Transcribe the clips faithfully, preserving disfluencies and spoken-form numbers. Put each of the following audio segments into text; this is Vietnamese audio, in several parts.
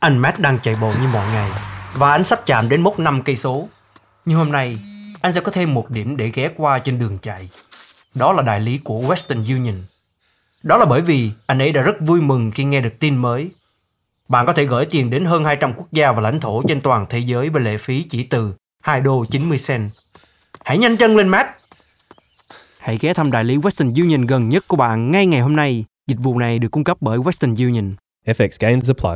Anh Matt đang chạy bộ như mọi ngày và anh sắp chạm đến mốc năm cây số. Nhưng hôm nay, anh sẽ có thêm một điểm để ghé qua trên đường chạy. Đó là đại lý của Western Union. Đó là bởi vì anh ấy đã rất vui mừng khi nghe được tin mới. Bạn có thể gửi tiền đến hơn hai trăm quốc gia và lãnh thổ trên toàn thế giới với lệ phí chỉ từ hai đô chín mươi cent. Hãy nhanh chân lên, Matt! Hãy ghé thăm đại lý Western Union gần nhất của bạn ngay ngày hôm nay. Dịch vụ này được cung cấp bởi Western Union. F X gains apply.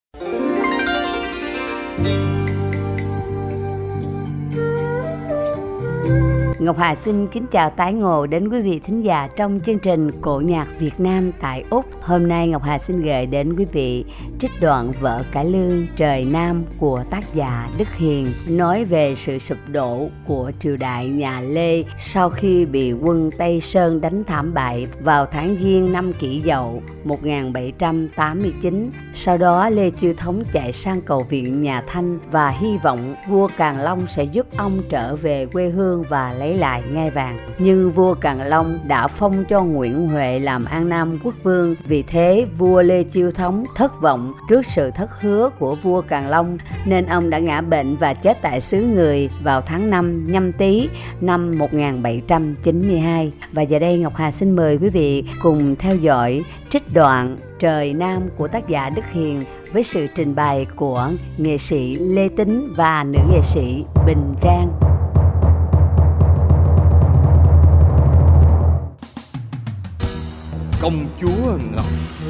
Ngọc Hà xin kính chào tái ngộ đến quý vị thính giả trong chương trình Cổ nhạc Việt Nam tại Úc. Hôm nay Ngọc Hà xin gửi đến quý vị trích đoạn Vợ Cải Lương Trời Nam của tác giả Đức Hiền, nói về sự sụp đổ của triều đại nhà Lê sau khi bị quân Tây Sơn đánh thảm bại vào tháng Giêng năm Kỷ Dậu một nghìn bảy trăm tám mươi chín. Sau đó Lê Chiêu Thống chạy sang cầu viện nhà Thanh và hy vọng vua Càn Long sẽ giúp ông trở về quê hương và lấy lại ngai vàng. Nhưng vua Càn Long đã phong cho Nguyễn Huệ làm An Nam quốc vương. Vì thế vua Lê Chiêu Thống thất vọng trước sự thất hứa của vua Càn Long, nên ông đã ngã bệnh và chết tại xứ Người vào tháng năm Nhâm Tý năm một nghìn bảy trăm chín mươi hai. Và giờ đây Ngọc Hà xin mời quý vị cùng theo dõi trích đoạn Trời Nam của tác giả Đức Hiền với sự trình bày của nghệ sĩ Lê Tính và nữ nghệ sĩ Bình Trang. Công chúa Ngọc Hân,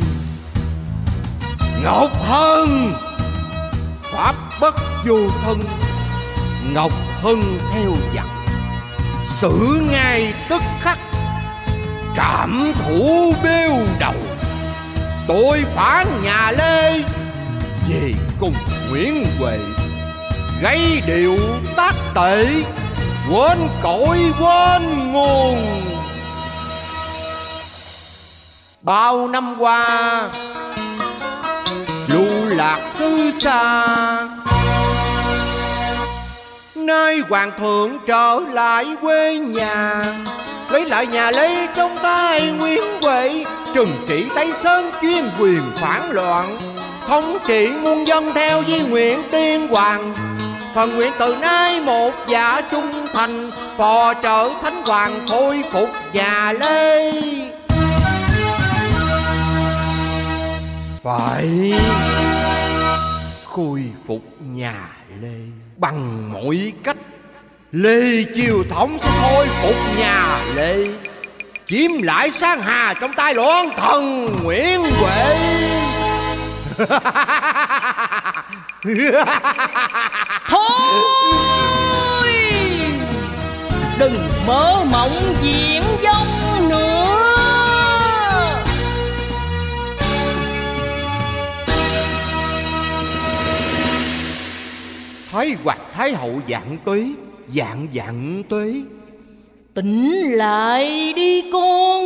Ngọc Hân, pháp bất vô thân, Ngọc Hân theo giặc, xử ngay tức khắc, cảm thủ bêu đầu. Tội phản nhà Lê, về cùng Nguyễn Huệ, gây điệu tác tệ, quên cội quên nguồn. Bao năm qua lưu lạc xứ xa, nơi hoàng thượng trở lại quê nhà, lấy lại nhà Lê trong tay Nguyễn Huệ, trừng trị Tây Sơn chuyên quyền phản loạn, thống trị muôn dân theo di nguyện tiên hoàng. Thần nguyện từ nay một dạ trung thành, phò trợ thánh hoàng khôi phục nhà Lê. Phải khôi phục nhà Lê bằng mọi cách. Lê Chiêu Thống sẽ khôi phục nhà Lê, chiếm lại Sang Hà trong tay loạn thần Nguyễn Huệ. Thôi đừng mơ mộng diễn vong nữa. Thái Hoàng Thái Hậu vạn tuế, vạn vạn tuế. Tỉnh lại đi con,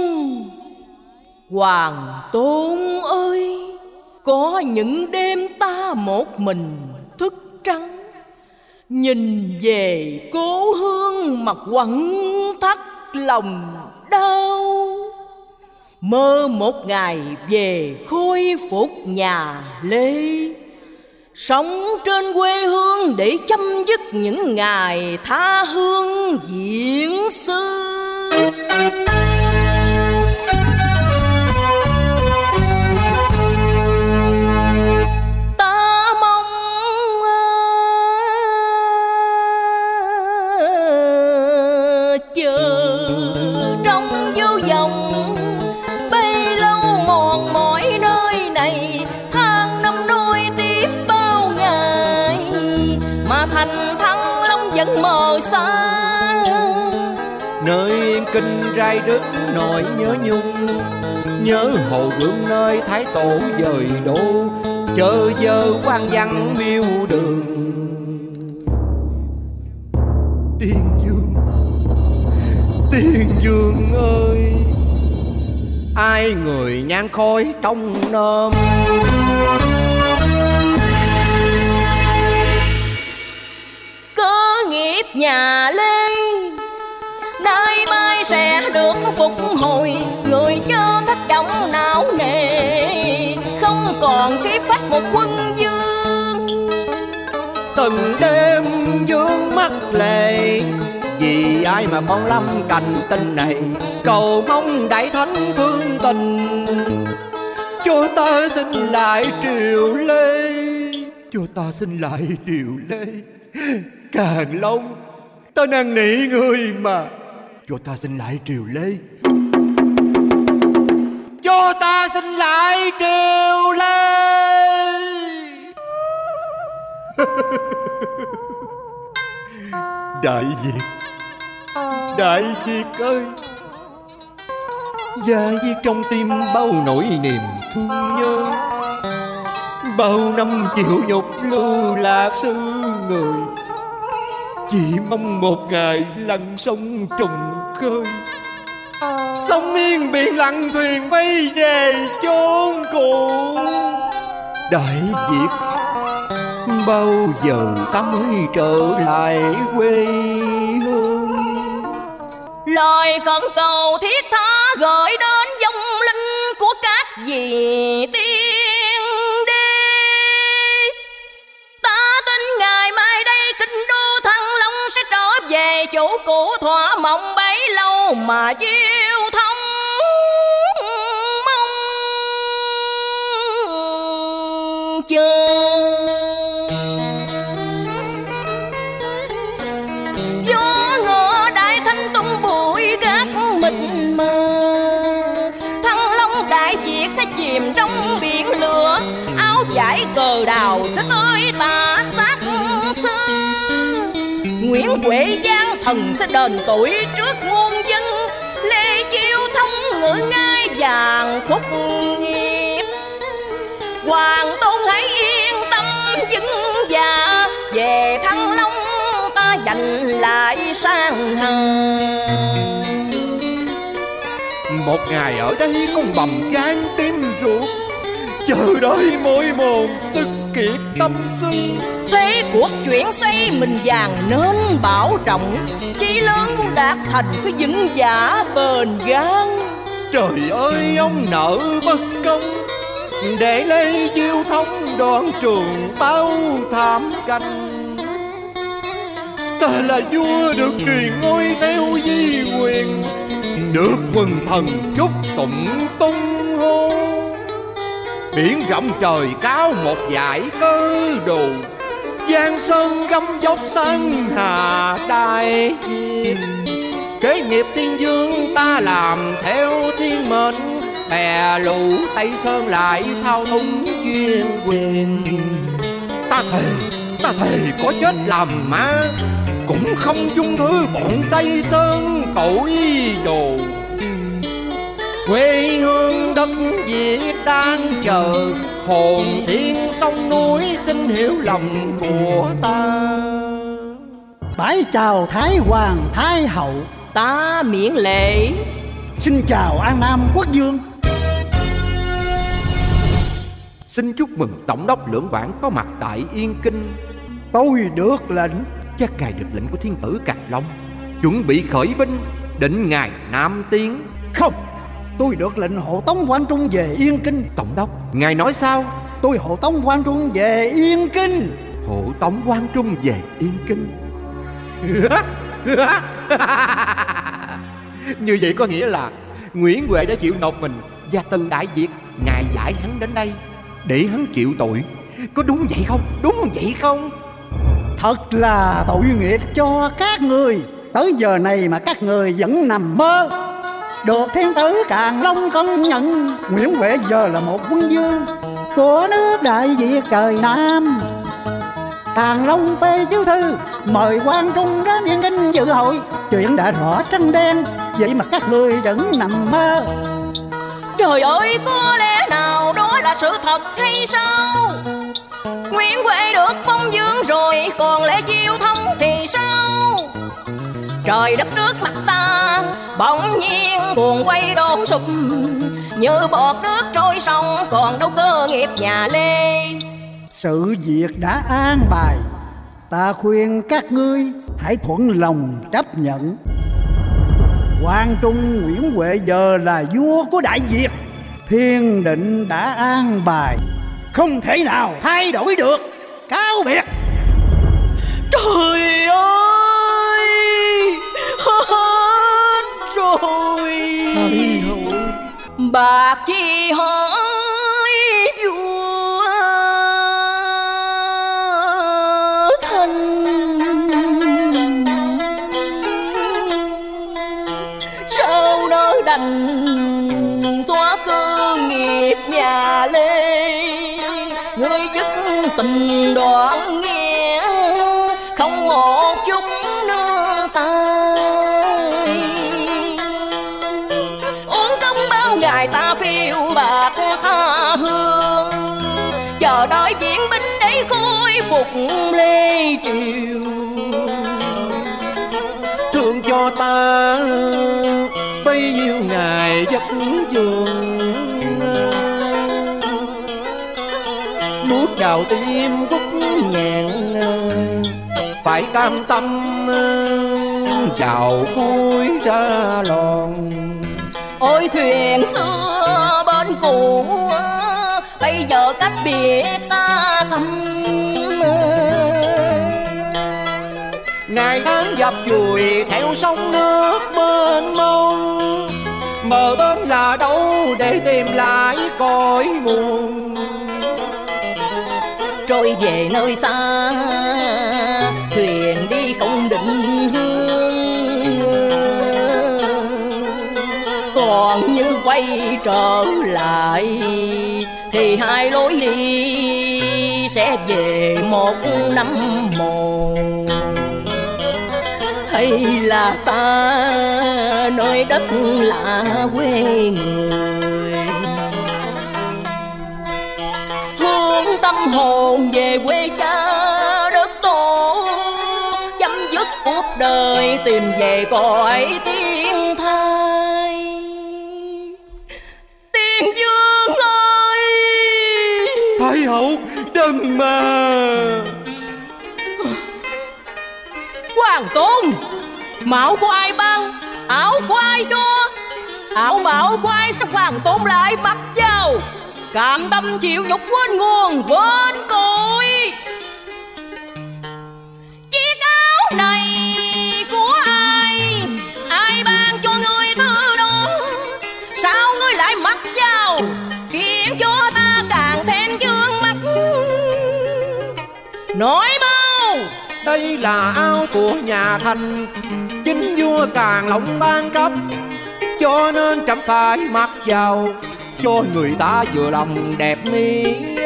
Hoàng tôn ơi. Có những đêm ta một mình thức trắng, nhìn về cố hương mà quặn thắt lòng đau. Mơ một ngày về khôi phục nhà Lê, sống trên quê hương để chấm dứt những ngày tha hương diễn sư. Ta mong chờ trong vô vọng bấy lâu mòn mỏi nơi này, tháng năm đôi tiếp bao ngày mà thành Thăng Long vẫn mờ xa. Nơi yên kinh rai đất nỗi nhớ nhung, nhớ hồ gươm nơi Thái Tổ dời đô, chờ giờ quan văn miêu đường. Tiên Dương, Tiên Dương ơi, ai người nhang khói trong nôm. Cơ nghiệp nhà Lê nay mai sẽ được phục hồi, người chớ thất vọng não nề, không còn khí phách một quân vương. từng đêm dương mắt lệ, vì ai mà con lâm cành tình này, cầu mong đại thánh thương tình, cho ta xin lại Triều Lê, cho ta xin lại Triều Lê. Càng Long, ta năn nỉ người mà, cho ta xin lại Triều Lê, cho ta xin lại Triều Lê. Đại Việt, Đại Việt ơi, Gia Diết trong tim bao nỗi niềm thương nhớ, bao năm chịu nhục lưu lạc xứ người, chỉ mong một ngày lặn sông trùng khơi, sông yên biển lặng thuyền bay về chốn cũ. Đại Việt, bao giờ ta mới trở lại quê hương? Lời khẩn cầu thiết tha gửi đến vong linh của các vị tiên đi. Ta tin ngày mai đây kinh đô Thăng Long sẽ trở về chủ cũ, thỏa mộng bấy lâu mà chiêu thông mong chờ. Trong biển lửa, áo vải cờ đào sẽ tới tà sát xưa. Nguyễn Huệ Giang thần sẽ đền tội trước muôn dân, Lê Chiêu Thông ngự ngai vàng phúc nghiệp. Hoàng Tôn hãy yên tâm vững dạ, về Thăng Long ta giành lại sang hà. Một ngày ở đây con bầm gan tim ruột, chờ đợi mỗi một sức kiệt tâm sinh. Thế cuộc chuyển xây mình vàng nên bảo trọng, chí lớn muốn đạt thành phải vững vả bền gan. Trời ơi ông nợ bất công, để Lê Chiêu Thông đoạn trường bao thảm canh. Ta là vua được truyền ngôi theo di quyền, được quần thần chúc tụng tung hô. Biển rộng trời cao một dải cơ đồ, Giang sơn gấm dốc sang hà Đại Việt. Kế nghiệp tiên dương ta làm theo thiên mệnh, bè lũ Tây Sơn lại thao túng chuyên quyền. Ta thề, ta thề có chết làm ma, cũng không dung thứ bọn Tây Sơn tội đồ. Quê hương đất Việt đang chờ, hồn thiên sông núi xin hiểu lòng của ta. Bái chào Thái Hoàng Thái Hậu, ta miễn lễ. Xin chào An Nam Quốc vương. Xin chúc mừng Tổng đốc Lưỡng Vãn có mặt tại Yên Kinh. Tôi được lệnh. Chắc ngài được lệnh của thiên tử Càn Long, chuẩn bị khởi binh, định ngày Nam tiến. Không, tôi được lệnh hộ tống Quang Trung về Yên Kinh. Tổng đốc, ngài nói sao? Tôi hộ tống Quang Trung về Yên Kinh. Hộ tống Quang Trung về Yên Kinh. Như vậy có nghĩa là Nguyễn Huệ đã chịu nộp mình, và từ Đại Việt ngài giải hắn đến đây để hắn chịu tội. Có đúng vậy không? Đúng vậy không? Thật là tội nghiệp cho các người. Tới giờ này mà các người vẫn nằm mơ. Được thiên tử Càn Long công nhận, Nguyễn Huệ giờ là một quân vương của nước Đại Việt trời Nam. Càn Long phê chiếu thư mời Quang Trung đến Yên Kinh dự hội. Chuyện đã rõ trắng đen, vậy mà các người vẫn nằm mơ. Trời ơi, có lẽ nào đó là sự thật hay sao? Nguyễn Huệ được phong vương rồi, còn Lê Chiêu Thông thì sao? Trời đất trước mặt ta bỗng nhiên buồn quay đổ sụp, như bọt nước trôi sông, còn đâu cơ nghiệp nhà Lê. Sự việc đã an bài, ta khuyên các ngươi hãy thuận lòng chấp nhận. Quang Trung Nguyễn Huệ giờ là vua của Đại Việt, thiên định đã an bài, không thể nào thay đổi được. Cáo biệt. Trời ơi, hết rồi. Thầy Hậu. Bạc chi hỏi vua Thanh, sao nỡ đành xóa cơ nghiệp nhà Lê. Ngươi dứt tình đoạn nghe, không một chút nương tay. Uổng công bao ngày ta phiêu bạc tha hương, chờ đợi diễn binh để khôi phục Lê Triều. Thương cho ta bấy nhiêu ngày vất vưởng, nuốt vào tim quất ngàn, phải cam tâm chào cuối ra lòn. Ôi thuyền xưa bên cũ, bây giờ cách biệt xa xăm. Ngày tháng dập dùi theo sông nước mênh mông, mờ bên là đâu để tìm lại cõi nguồn. Trôi về nơi xa, thuyền đi không định hướng, còn như quay trở lại thì hai lối đi sẽ về một năm một. Hay là ta nơi đất lạ quê người, hướng tâm hồn về quê cha đất tổ, chấm dứt cuộc đời tìm về cõi tiên thai. Tiên Dương ơi! Thái hậu đừng mà. Hoàng tôn, mão của ai ban, áo của ai cho? Áo mão của ai sao hoàng tôn lại mặc vào? Cam tâm chịu nhục quên nguồn quên cội. Chiếc áo này của ai, ai ban cho ngươi thứ đó? Sao ngươi lại mặc vào, khiến cho ta càng thêm vương mắt? Nói mau. Đây là áo của nhà Thanh, chính vua Càn Long ban cấp, cho nên trẫm phải mặc vào, cho người ta vừa lòng đẹp mi.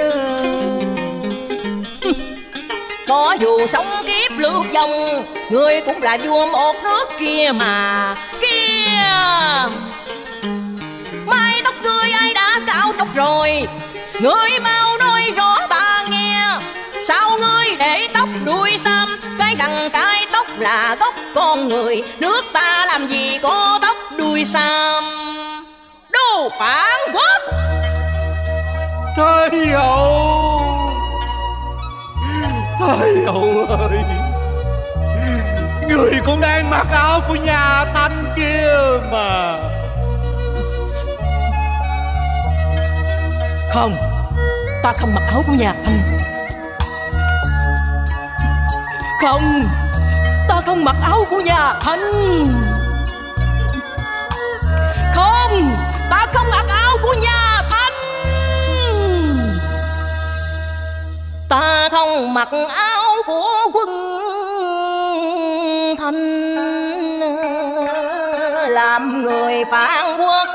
Có dù sống kiếp lướt dòng, ngươi cũng là vua một nước kia mà. Kia, mái tóc ngươi ai đã cạo tóc rồi? Ngươi mau nói rõ ta nghe. Sao ngươi để tóc đuôi sam? Cái rằng cái tóc là gốc con người, nước ta làm gì có tóc đuôi sam? Đồ phản quốc! Thái hậu, Thái hậu ơi, người cũng đang mặc áo của nhà Thanh kia mà. Không, ta không mặc áo của nhà Thanh. Không, ta không mặc áo của nhà Thanh. Không, ta không mặc áo của nhà Thanh. Ta không mặc áo của quân Thanh, làm người phản quốc,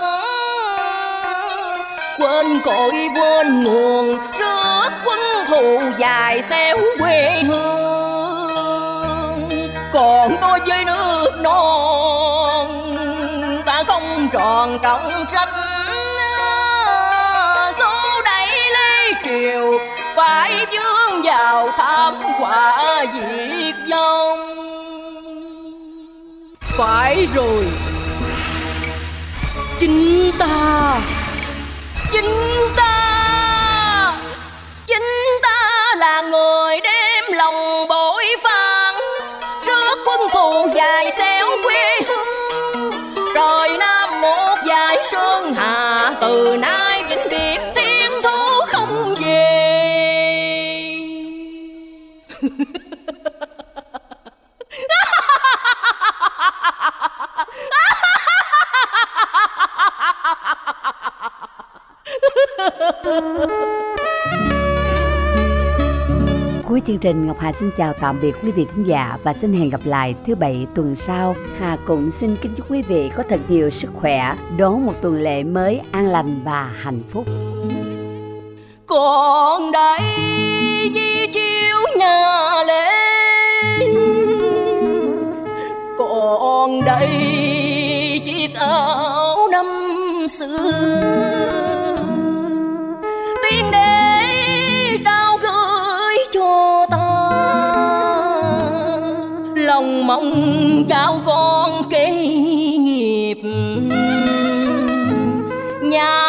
quên cội quên nguồn, rước quân thù dài xéo quê hương. Còn tôi với nước non, ta không tròn trọng trách, số đẩy Lê Triều phải vướng vào thảm họa diệt vong. Phải rồi, chính ta, chính ta, chính ta là người đem lòng bội phản, rước quân thù dài xéo quê hương. Rồi Nam một dải sơn hà, từ nay vĩnh biệt thiên thu không về. cuối chương trình, Ngọc Hà xin chào tạm biệt quý vị thính giả và xin hẹn gặp lại thứ Bảy tuần sau. Hà cũng xin kính chúc quý vị có thật nhiều sức khỏe, đón một tuần lễ mới an lành và hạnh phúc. Còn đây di chiếu nhà lên, còn đây chiếc áo năm xưa, tiên đế trao gửi cho ta, lòng mong cháu con kế nghiệp nhà.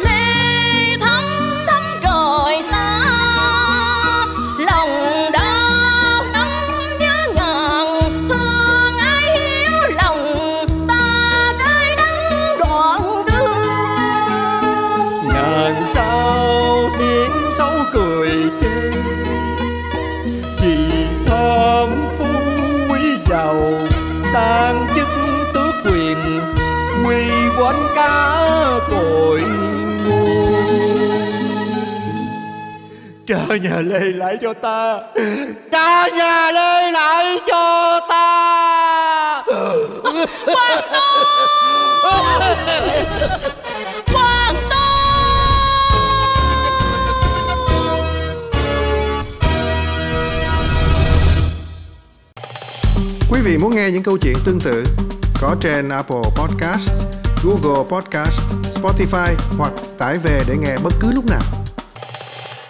Sao tiếng xấu cười chê vì thơm phú quý giàu, sang chức tước quyền quy quên cả cội nguồn. Trả nhà Lê lại cho ta, trả nhà Lê lại cho ta. Hoàng Tôn! Hoàng Tôn! Quý vị muốn nghe những câu chuyện tương tự có trên Apple Podcast, Google Podcast, Spotify hoặc tải về để nghe bất cứ lúc nào.